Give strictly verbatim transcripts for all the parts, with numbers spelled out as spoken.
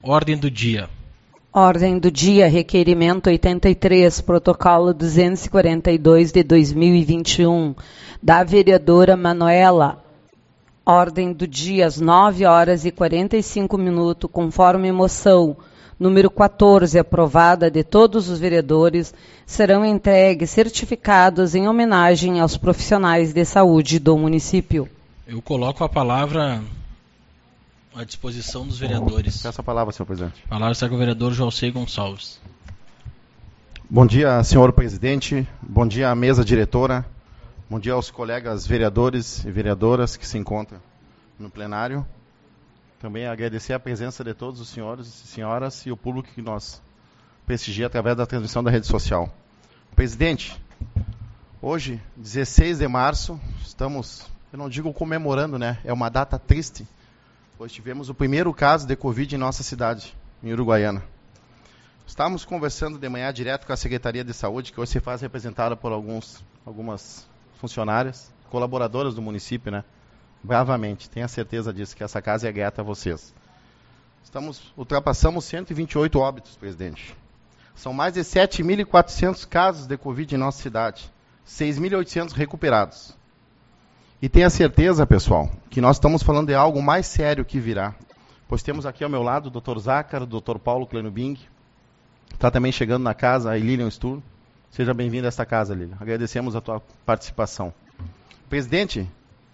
Ordem do dia. Ordem do dia, requerimento oitenta e três, protocolo duzentos e quarenta e dois de dois mil e vinte e um, da vereadora Manuela. Ordem do dia, às nove horas e quarenta e cinco minutos, conforme moção número quatorze, aprovada de todos os vereadores, serão entregues certificados em homenagem aos profissionais de saúde do município. Eu coloco a palavra à disposição dos vereadores. Peço a palavra, senhor presidente. A palavra está com o vereador Joalcei Gonçalves. Bom dia, senhor presidente. Bom dia à mesa diretora. Bom dia aos colegas vereadores e vereadoras que se encontram no plenário. Também agradecer a presença de todos os senhores e senhoras e o público que nós prestigia através da transmissão da rede social. Presidente, hoje, dezesseis de março, estamos, eu não digo comemorando, né? É uma data triste, pois tivemos o primeiro caso de Covid em nossa cidade, em Uruguaiana. Estávamos conversando de manhã direto com a Secretaria de Saúde, que hoje se faz representada por alguns, algumas funcionárias, colaboradoras do município, né? Bravamente, tenha certeza disso, que essa casa é grata a vocês. Estamos, ultrapassamos cento e vinte e oito óbitos, presidente. São mais de sete mil e quatrocentos casos de Covid em nossa cidade, seis mil e oitocentos recuperados. E tenha certeza, pessoal, que nós estamos falando de algo mais sério que virá. Pois temos aqui ao meu lado o doutor Zácaro, o doutor Paulo Clenubing. Está também chegando na casa a Lilian Stur. Seja bem-vindo a esta casa, Lilian. Agradecemos a tua participação. Presidente,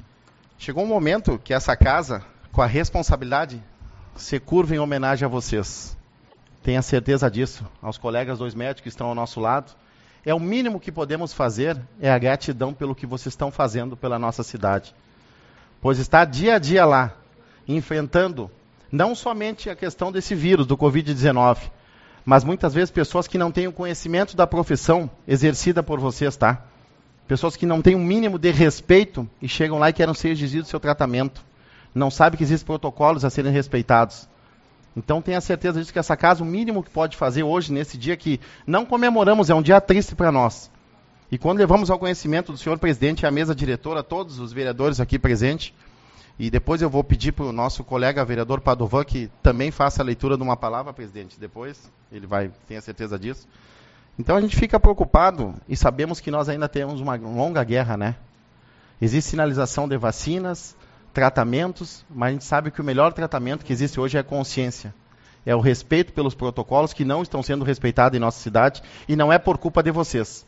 chegou um momento que essa casa, com a responsabilidade, se curva em homenagem a vocês. Tenha certeza disso. Aos colegas dois médicos que estão ao nosso lado. É o mínimo que podemos fazer, é a gratidão pelo que vocês estão fazendo pela nossa cidade. Pois está dia a dia lá, enfrentando não somente a questão desse vírus, do covid dezenove, mas muitas vezes pessoas que não têm o conhecimento da profissão exercida por vocês, tá? Pessoas que não têm um mínimo de respeito e chegam lá e querem ser exigido seu tratamento. Não sabem que existem protocolos a serem respeitados. Então tenha certeza disso, que essa casa, o mínimo que pode fazer hoje, nesse dia que não comemoramos, é um dia triste para nós. E quando levamos ao conhecimento do senhor presidente e a mesa diretora, todos os vereadores aqui presentes, e depois eu vou pedir para o nosso colega vereador Padovan que também faça a leitura de uma palavra, presidente, depois, ele vai, tenha certeza disso. Então a gente fica preocupado e sabemos que nós ainda temos uma longa guerra, né? Existe sinalização de vacinas, tratamentos, mas a gente sabe que o melhor tratamento que existe hoje é a consciência. É o respeito pelos protocolos que não estão sendo respeitados em nossa cidade e não é por culpa de vocês.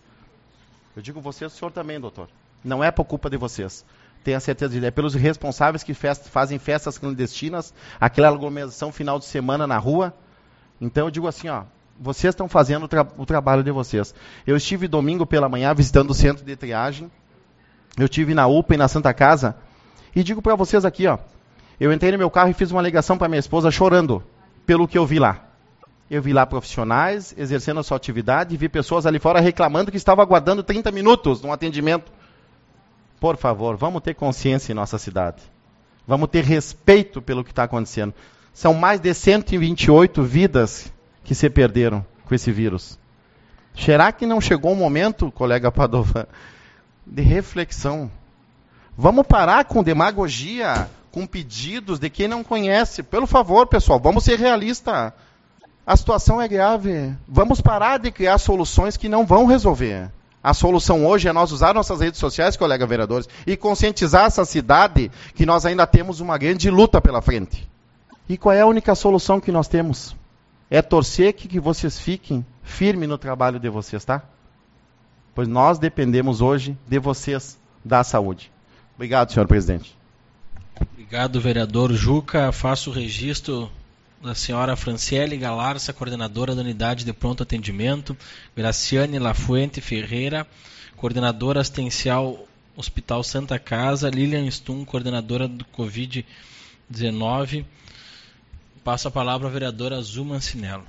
Eu digo vocês, o senhor também, doutor. Não é por culpa de vocês. Tenha certeza disso. É pelos responsáveis que fest- fazem festas clandestinas, aquela aglomeração final de semana na rua. Então eu digo assim, ó, vocês estão fazendo o, tra- o trabalho de vocês. Eu estive domingo pela manhã visitando o centro de triagem. Eu estive na U P A e na Santa Casa. E digo para vocês aqui, ó, eu entrei no meu carro e fiz uma ligação para minha esposa chorando pelo que eu vi lá. Eu vi lá profissionais exercendo a sua atividade e vi pessoas ali fora reclamando que estavam aguardando trinta minutos num atendimento. Por favor, vamos ter consciência em nossa cidade. Vamos ter respeito pelo que está acontecendo. São mais de cento e vinte e oito vidas que se perderam com esse vírus. Será que não chegou o momento, colega Padovan, de reflexão? Vamos parar com demagogia, com pedidos de quem não conhece. Pelo favor, pessoal, vamos ser realistas. A situação é grave. Vamos parar de criar soluções que não vão resolver. A solução hoje é nós usar nossas redes sociais, colega vereadores, e conscientizar essa cidade que nós ainda temos uma grande luta pela frente. E qual é a única solução que nós temos? É torcer que, que vocês fiquem firmes no trabalho de vocês, tá? Pois nós dependemos hoje de vocês, da saúde. Obrigado, senhor presidente. Obrigado, vereador Juca. Faço o registro da senhora Franciele Galarça, coordenadora da Unidade de Pronto Atendimento, Graciane Lafuente Ferreira, coordenadora assistencial Hospital Santa Casa, Lilian Stum, coordenadora do covid dezenove. Passo a palavra à vereadora Zu Mancinello.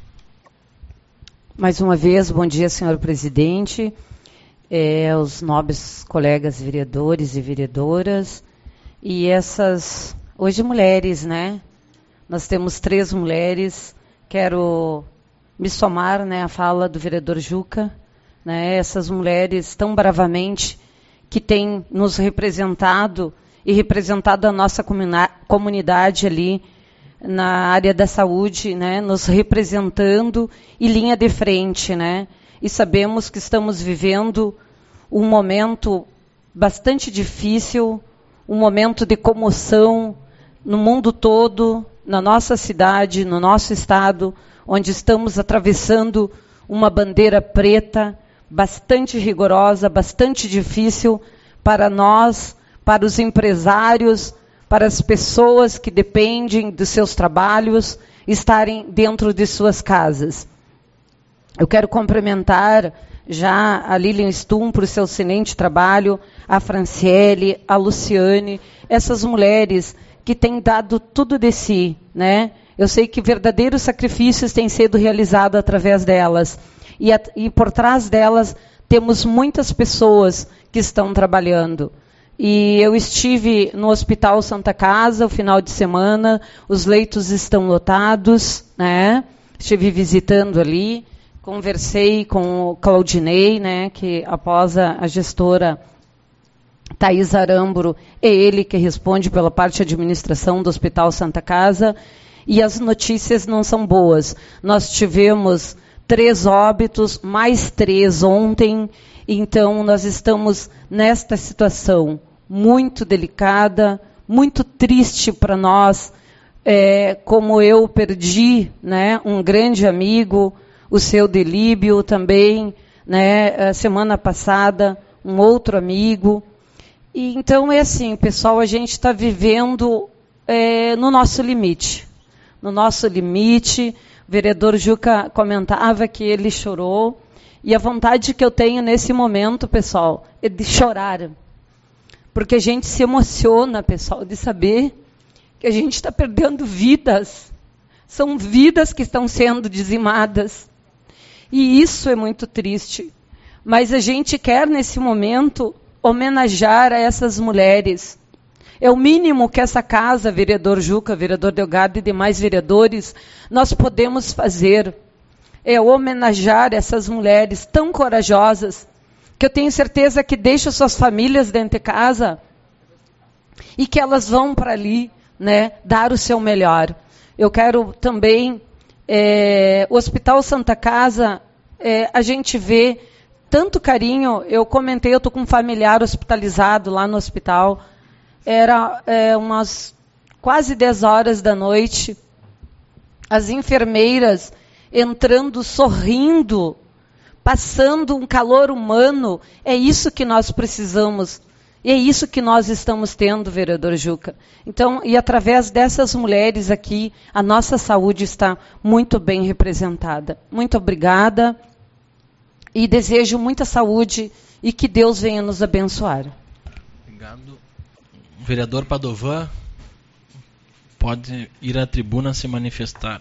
Mais uma vez, bom dia, senhor presidente, é, os nobres colegas vereadores e vereadoras, e essas, hoje mulheres, né? Nós temos três mulheres, quero me somar, né, à fala do vereador Juca, né, essas mulheres tão bravamente que têm nos representado e representado a nossa comuna- comunidade ali na área da saúde, né, nos representando e linha de frente, né? E sabemos que estamos vivendo um momento bastante difícil, um momento de comoção no mundo todo, na nossa cidade, no nosso estado, onde estamos atravessando uma bandeira preta, bastante rigorosa, bastante difícil para nós, para os empresários, para as pessoas que dependem dos seus trabalhos, estarem dentro de suas casas. Eu quero cumprimentar já a Lilian Stum por seu excelente trabalho, a Franciele, a Luciane, essas mulheres que têm dado tudo de si, né? Eu sei que verdadeiros sacrifícios têm sido realizados através delas. E, a, e por trás delas temos muitas pessoas que estão trabalhando. E eu estive no Hospital Santa Casa o final de semana, os leitos estão lotados, né? Estive visitando ali, conversei com o Claudinei, né, que após a, a gestora Thaís Aramburo, é ele que responde pela parte de administração do Hospital Santa Casa, e as notícias não são boas. Nós tivemos três óbitos, mais três ontem, então nós estamos nesta situação muito delicada, muito triste para nós, é, como eu perdi, né, um grande amigo, o seu Delíbio também, né, a semana passada, um outro amigo. E, então é assim, pessoal, a gente está vivendo é, no nosso limite. No nosso limite, o vereador Juca comentava que ele chorou, e a vontade que eu tenho nesse momento, pessoal, é de chorar. Porque a gente se emociona, pessoal, de saber que a gente está perdendo vidas. São vidas que estão sendo dizimadas. E isso é muito triste. Mas a gente quer, nesse momento, homenagear a essas mulheres. É o mínimo que essa casa, vereador Juca, vereador Delgado e demais vereadores, nós podemos fazer. É homenagear essas mulheres tão corajosas, que eu tenho certeza que deixam suas famílias dentro de casa e que elas vão para ali, né, dar o seu melhor. Eu quero também, é, o Hospital Santa Casa, é, a gente vê tanto carinho. Eu comentei, eu estou com um familiar hospitalizado lá no hospital, era é, umas quase dez horas da noite, as enfermeiras entrando, sorrindo, passando um calor humano. É isso que nós precisamos. E é isso que nós estamos tendo, vereador Juca. Então, e através dessas mulheres aqui, a nossa saúde está muito bem representada. Muito obrigada. E desejo muita saúde e que Deus venha nos abençoar. Obrigado. O vereador Padovan pode ir à tribuna se manifestar.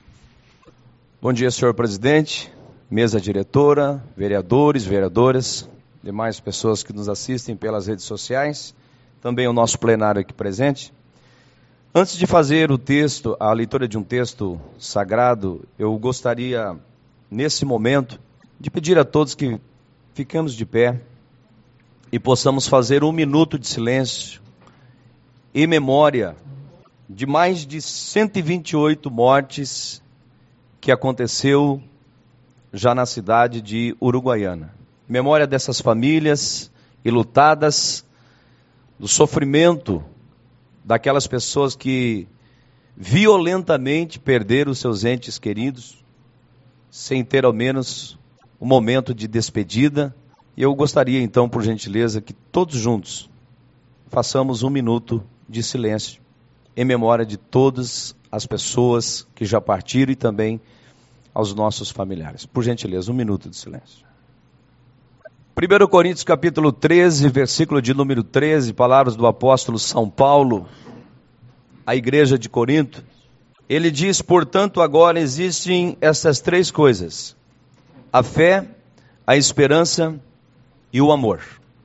Bom dia, senhor presidente, mesa diretora, vereadores, vereadoras, demais pessoas que nos assistem pelas redes sociais, também o nosso plenário aqui presente. Antes de fazer o texto, a leitura de um texto sagrado, eu gostaria, nesse momento, de pedir a todos que fiquemos de pé e possamos fazer um minuto de silêncio em memória de mais de cento e vinte e oito mortes que aconteceu já na cidade de Uruguaiana. Memória dessas famílias enlutadas, do sofrimento daquelas pessoas que violentamente perderam seus entes queridos, sem ter ao menos um momento de despedida. E eu gostaria então, por gentileza, que todos juntos façamos um minuto de silêncio em memória de todas as pessoas que já partiram e também aos nossos familiares. Por gentileza, um minuto de silêncio. primeiro Coríntios capítulo treze, versículo de número treze, palavras do apóstolo São Paulo à igreja de Corinto. Ele diz: portanto, agora existem essas três coisas: a fé, a esperança e o amor.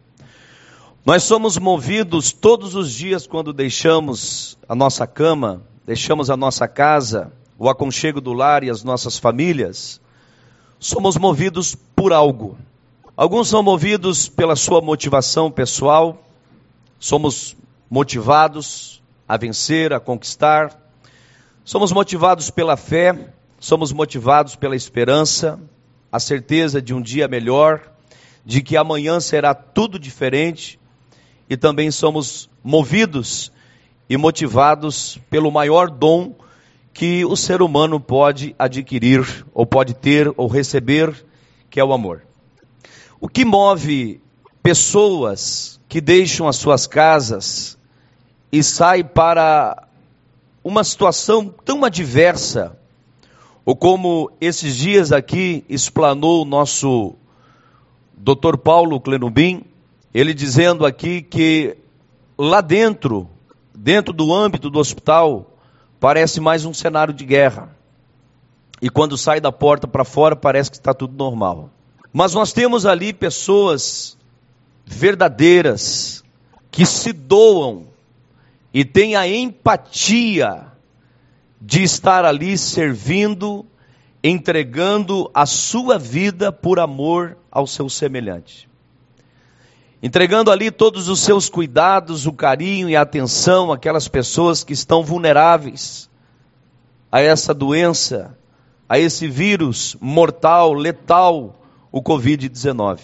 Nós somos movidos todos os dias quando deixamos a nossa cama, deixamos a nossa casa, o aconchego do lar e as nossas famílias. Somos movidos por algo. Alguns são movidos pela sua motivação pessoal. Somos motivados a vencer, a conquistar. Somos motivados pela fé, somos motivados pela esperança, a certeza de um dia melhor, de que amanhã será tudo diferente, e também somos movidos e motivados pelo maior dom que o ser humano pode adquirir, ou pode ter, ou receber, que é o amor. O que move pessoas que deixam as suas casas e saem para uma situação tão adversa, ou como esses dias aqui explanou o nosso doutor Paulo Clenubim, ele dizendo aqui que lá dentro, dentro do âmbito do hospital, parece mais um cenário de guerra. E quando sai da porta para fora, parece que está tudo normal. Mas nós temos ali pessoas verdadeiras, que se doam e têm a empatia de estar ali servindo, entregando a sua vida por amor ao seu semelhante. Entregando ali todos os seus cuidados, o carinho e a atenção àquelas pessoas que estão vulneráveis a essa doença, a esse vírus mortal, letal, o covid dezenove.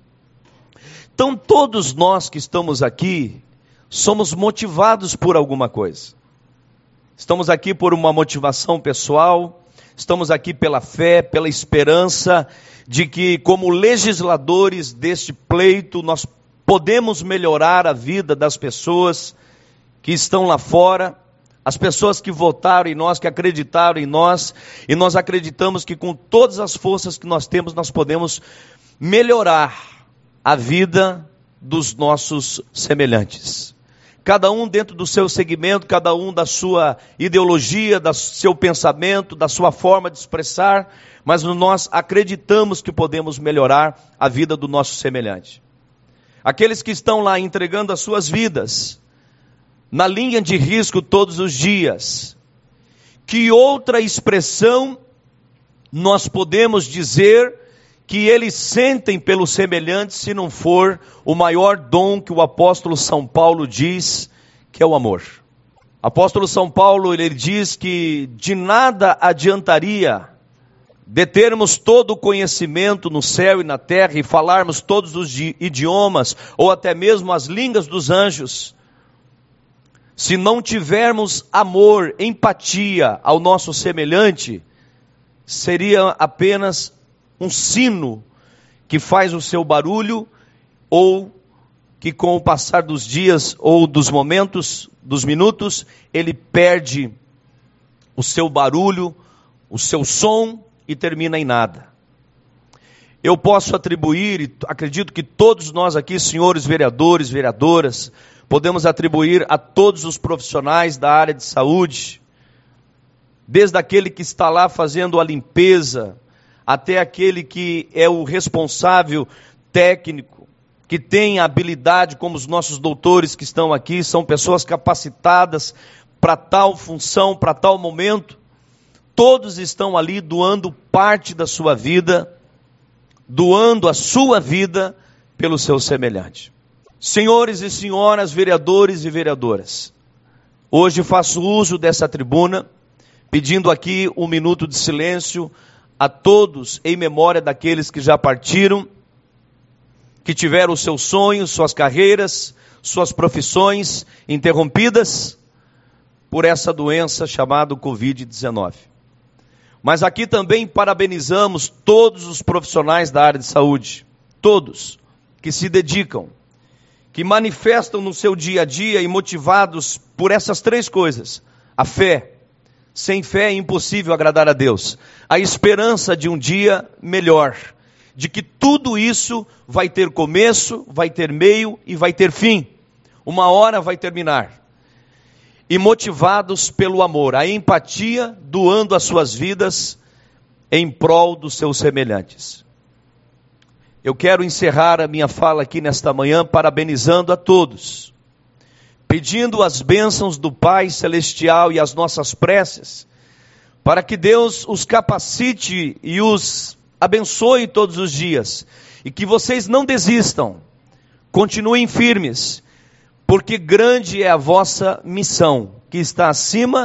Então todos nós que estamos aqui, somos motivados por alguma coisa. Estamos aqui por uma motivação pessoal, estamos aqui pela fé, pela esperança de que, como legisladores deste pleito, nós podemos melhorar a vida das pessoas que estão lá fora, as pessoas que votaram em nós, que acreditaram em nós, e nós acreditamos que com todas as forças que nós temos, nós podemos melhorar a vida dos nossos semelhantes. Cada um dentro do seu segmento, cada um da sua ideologia, do seu pensamento, da sua forma de expressar, mas nós acreditamos que podemos melhorar a vida do nosso semelhante. Aqueles que estão lá entregando as suas vidas, na linha de risco todos os dias, que outra expressão nós podemos dizer que eles sentem pelo semelhante, se não for o maior dom que o apóstolo São Paulo diz, que é o amor. Apóstolo São Paulo, ele diz que de nada adiantaria determos todo o conhecimento no céu e na terra e falarmos todos os idiomas, ou até mesmo as línguas dos anjos, se não tivermos amor, empatia ao nosso semelhante, seria apenas um sino que faz o seu barulho, ou que com o passar dos dias ou dos momentos, dos minutos, ele perde o seu barulho, o seu som e termina em nada. Eu posso atribuir, e acredito que todos nós aqui, senhores vereadores, vereadoras, podemos atribuir a todos os profissionais da área de saúde, desde aquele que está lá fazendo a limpeza, até aquele que é o responsável técnico, que tem a habilidade, como os nossos doutores que estão aqui, são pessoas capacitadas para tal função, para tal momento. Todos estão ali doando parte da sua vida, doando a sua vida pelo seu semelhante. Senhores e senhoras, vereadores e vereadoras, hoje faço uso dessa tribuna, pedindo aqui um minuto de silêncio a todos em memória daqueles que já partiram, que tiveram os seus sonhos, suas carreiras, suas profissões interrompidas por essa doença chamada covid dezenove. Mas aqui também parabenizamos todos os profissionais da área de saúde, todos que se dedicam, que manifestam no seu dia a dia e motivados por essas três coisas: a fé. Sem fé é impossível agradar a Deus. A esperança de um dia melhor, de que tudo isso vai ter começo, vai ter meio e vai ter fim. Uma hora vai terminar. E motivados pelo amor, a empatia, doando as suas vidas em prol dos seus semelhantes. Eu quero encerrar a minha fala aqui nesta manhã parabenizando a todos, pedindo as bênçãos do Pai Celestial e as nossas preces, para que Deus os capacite e os abençoe todos os dias, e que vocês não desistam, continuem firmes, porque grande é a vossa missão, que está acima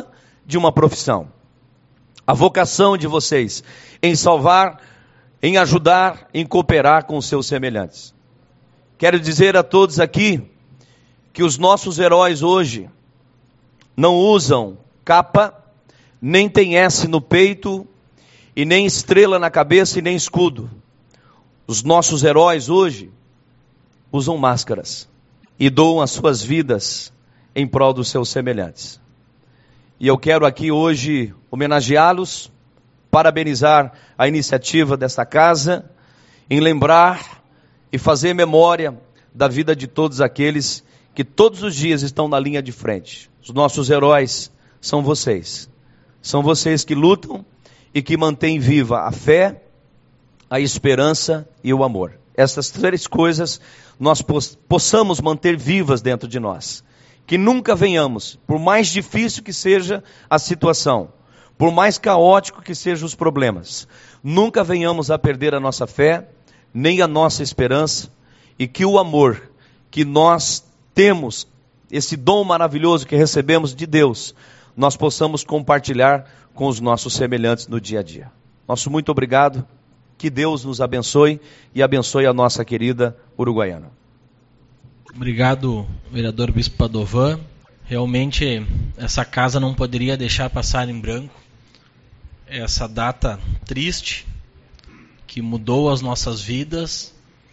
de uma profissão. A vocação de vocês em salvar, em ajudar, em cooperar com os seus semelhantes. Quero dizer a todos aqui que os nossos heróis hoje não usam capa, nem tem S no peito, e nem estrela na cabeça e nem escudo. Os nossos heróis hoje usam máscaras e doam as suas vidas em prol dos seus semelhantes. E eu quero aqui hoje homenageá-los, parabenizar a iniciativa desta casa, em lembrar e fazer memória da vida de todos aqueles que todos os dias estão na linha de frente. Os nossos heróis são vocês. São vocês que lutam e que mantêm viva a fé, a esperança e o amor. Essas três coisas nós possamos manter vivas dentro de nós. Que nunca venhamos, por mais difícil que seja a situação, por mais caótico que sejam os problemas, nunca venhamos a perder a nossa fé, nem a nossa esperança, e que o amor que nós temos, esse dom maravilhoso que recebemos de Deus, nós possamos compartilhar com os nossos semelhantes no dia a dia. Nosso muito obrigado, que Deus nos abençoe e abençoe a nossa querida Uruguaiana. Obrigado, vereador Bispo Padovan. Realmente, essa casa não poderia deixar passar em branco essa data triste, que mudou as nossas vidas,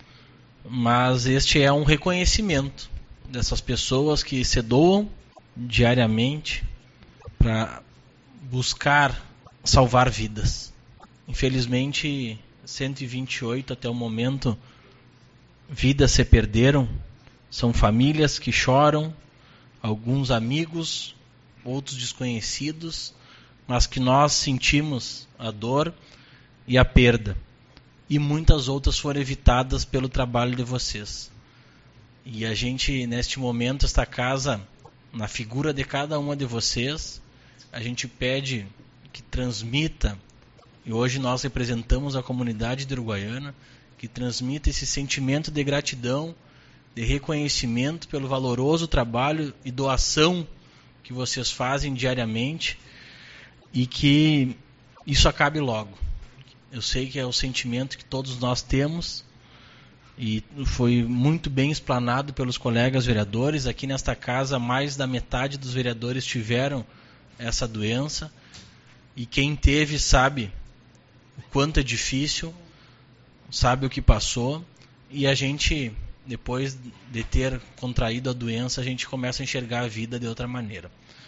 mas este é um reconhecimento dessas pessoas que se doam diariamente para buscar salvar vidas. Infelizmente, cento e vinte e oito até o momento, vidas se perderam. São famílias que choram, alguns amigos, outros desconhecidos, mas que nós sentimos a dor e a perda. E muitas outras foram evitadas pelo trabalho de vocês. E a gente, neste momento, esta casa, na figura de cada uma de vocês, a gente pede que transmita, e hoje nós representamos a comunidade de Uruguaiana, que transmita esse sentimento de gratidão, de reconhecimento pelo valoroso trabalho e doação que vocês fazem diariamente, e que isso acabe logo. Eu sei que é o sentimento que todos nós temos, e foi muito bem explanado pelos colegas vereadores. Aqui nesta casa, mais da metade dos vereadores tiveram essa doença, e quem teve sabe o quanto é difícil, sabe o que passou, e a gente, depois de ter contraído a doença, a gente começa a enxergar a vida de outra maneira.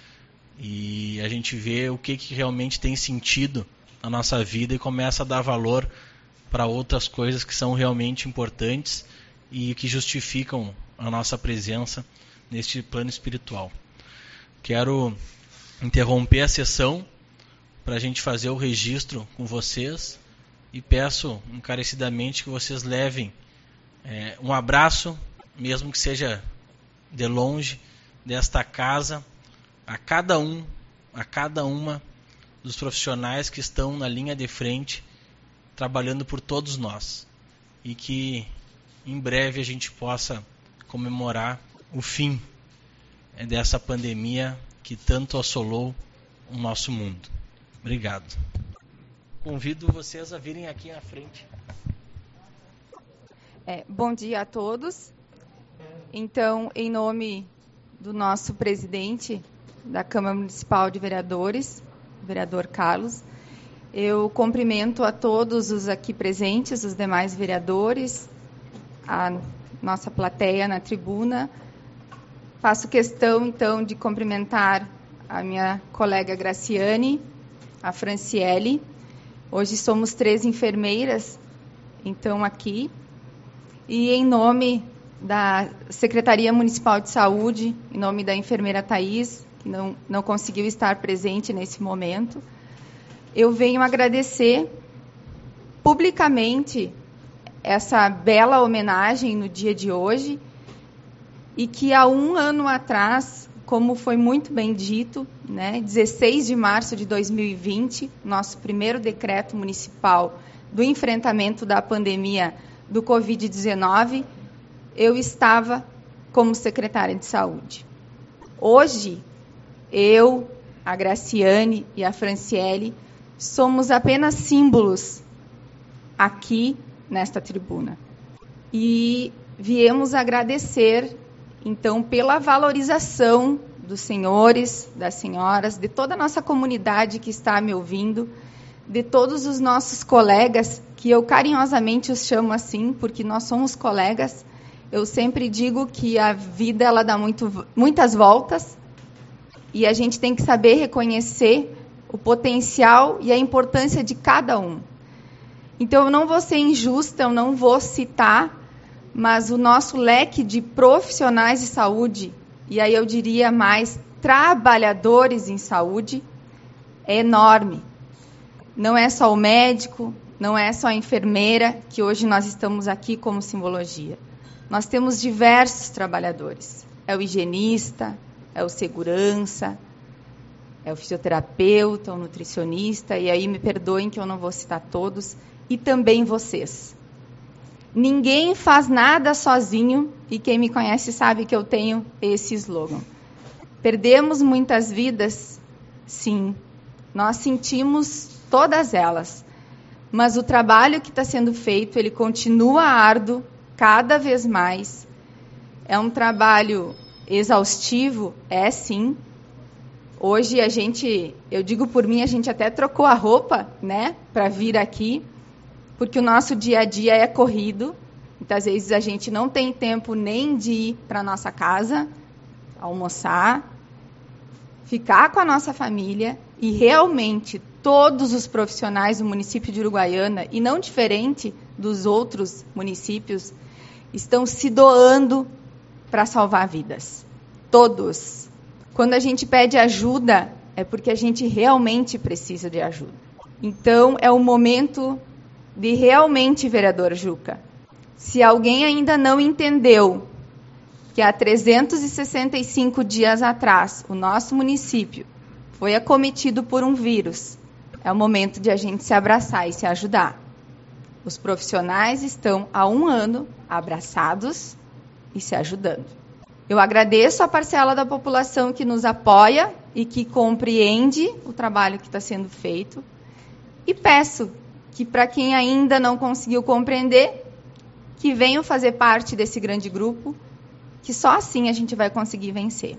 E a gente vê o que, que realmente tem sentido na nossa vida e começa a dar valor para outras coisas que são realmente importantes e que justificam a nossa presença neste plano espiritual. Quero interromper a sessão para a gente fazer o registro com vocês e peço encarecidamente que vocês levem É, um abraço, mesmo que seja de longe, desta casa, a cada um, a cada uma dos profissionais que estão na linha de frente, trabalhando por todos nós. E que em breve a gente possa comemorar o fim é, dessa pandemia que tanto assolou o nosso mundo. Obrigado. Convido vocês a virem aqui à frente. É, bom dia a todos. Então, em nome do nosso presidente da Câmara Municipal de Vereadores, o vereador Carlos, eu cumprimento a todos os aqui presentes, os demais vereadores, a nossa plateia na tribuna. Faço questão, então, de cumprimentar a minha colega Graciane, a Franciele. Hoje somos três enfermeiras, então, aqui. E em nome da Secretaria Municipal de Saúde, em nome da enfermeira Thaís, que não, não conseguiu estar presente nesse momento, eu venho agradecer publicamente essa bela homenagem no dia de hoje, e que há um ano atrás, como foi muito bem dito, né, dezesseis de março de dois mil e vinte, nosso primeiro decreto municipal do enfrentamento da pandemia do covid dezenove, eu estava como secretária de saúde. Hoje, eu a Graciane e a Franciele, somos apenas símbolos aqui nesta tribuna. E viemos agradecer, então, pela valorização dos senhores, das senhoras, de toda a nossa comunidade que está me ouvindo, de todos os nossos colegas, que eu carinhosamente os chamo assim, porque nós somos colegas. Eu sempre digo que a vida ela dá muito, muitas voltas, e a gente tem que saber reconhecer o potencial e a importância de cada um. Então, eu não vou ser injusta, eu não vou citar, mas o nosso leque de profissionais de saúde, e aí eu diria mais trabalhadores em saúde, é enorme. Não é só o médico, não é só a enfermeira, que hoje nós estamos aqui como simbologia. Nós temos diversos trabalhadores. É o higienista, é o segurança, é o fisioterapeuta, o nutricionista, e aí me perdoem que eu não vou citar todos, e também vocês. Ninguém faz nada sozinho, e quem me conhece sabe que eu tenho esse slogan. Perdemos muitas vidas? Sim. Nós sentimos todas elas. Mas o trabalho que está sendo feito, ele continua árduo, cada vez mais. É um trabalho exaustivo? É, sim. Hoje a gente, eu digo por mim, a gente até trocou a roupa, né, para vir aqui, porque o nosso dia a dia é corrido. Muitas vezes a gente não tem tempo nem de ir para a nossa casa, almoçar, ficar com a nossa família, e realmente todos os profissionais do município de Uruguaiana, e não diferente dos outros municípios, estão se doando para salvar vidas. Todos. Quando a gente pede ajuda, é porque a gente realmente precisa de ajuda. Então, é o momento de realmente, vereador Juca, se alguém ainda não entendeu que há trezentos e sessenta e cinco dias atrás, o nosso município foi acometido por um vírus, é o momento de a gente se abraçar e se ajudar. Os profissionais estão há um ano abraçados e se ajudando. Eu agradeço a parcela da população que nos apoia e que compreende o trabalho que está sendo feito, e peço que, para quem ainda não conseguiu compreender, que venham fazer parte desse grande grupo, que só assim a gente vai conseguir vencer.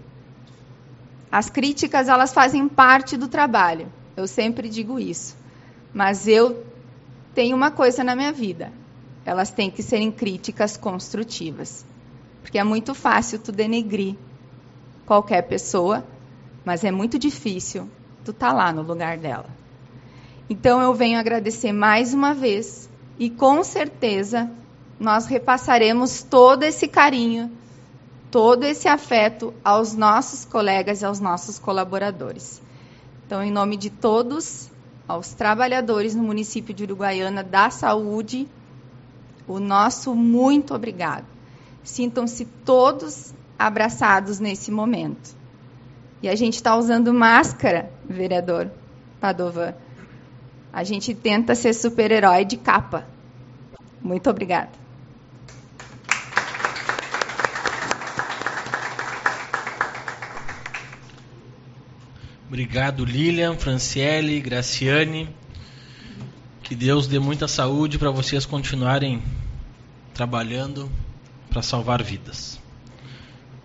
As críticas, elas fazem parte do trabalho, eu sempre digo isso, mas eu tenho uma coisa na minha vida, elas têm que serem críticas construtivas, porque é muito fácil tu denegrir qualquer pessoa, mas é muito difícil tu estar lá no lugar dela. Então, eu venho agradecer mais uma vez, e com certeza nós repassaremos todo esse carinho, todo esse afeto aos nossos colegas e aos nossos colaboradores. Então, em nome de todos, aos trabalhadores no município de Uruguaiana da saúde, o nosso muito obrigado. Sintam-se todos abraçados nesse momento. E a gente está usando máscara, vereador Padovan. A gente tenta ser super-herói de capa. Muito obrigada. Obrigado, Lilian, Franciele, Graciane. Que Deus dê muita saúde para vocês continuarem trabalhando para salvar vidas.